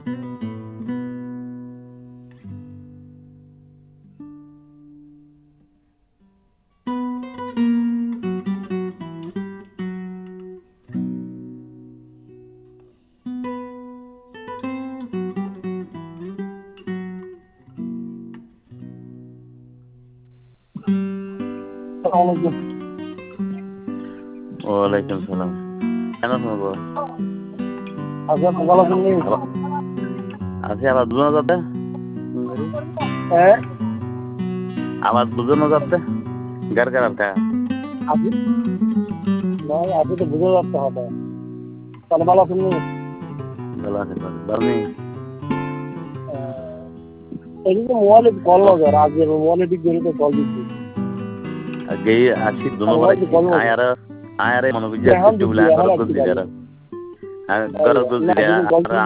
ওয়ালাইকুম সালাম। কেন শুনবো? আচ্ছা ভালো শুনলি? আছি আবার বুঝানো যাতে হ্যাঁ আবার বুঝানো যাতে গার গার কা আপনি নয় আপনি তো বুঝে যাচ্ছে হবে তাহলে ভালো শুনলি? ভালো আছে বাবনি এদিকে মোবাইলে কল লগে আজকে মোবাইলে ঠিক করে তো কল দিচ্ছি আগে আসি দুনো করে মোবাইলে কল লগে আয়ারে মনে বুঝে এখন আসছে বলে দিচ্ছি এখন আঙ্গর আসছি দল ভাই দিলে আর গরদ দল দিলে না কল আর